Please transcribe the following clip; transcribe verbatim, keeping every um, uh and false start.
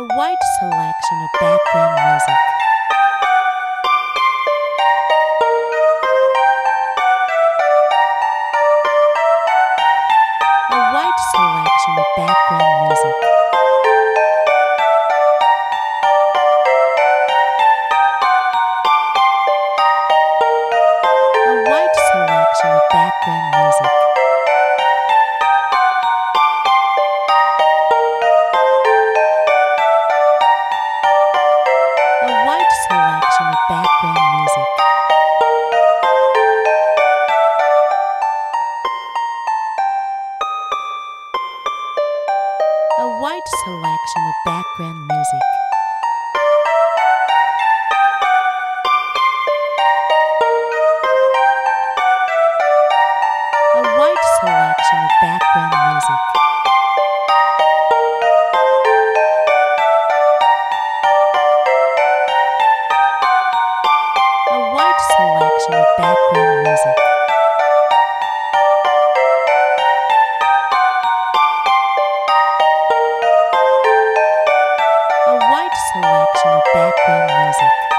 wide selection of background music. A wide selection of background music. A wide selection of background music. A wide selection of background music. A wide selection of background music. A wide selection of background music. A wide selection of background music. A wide selection of background music.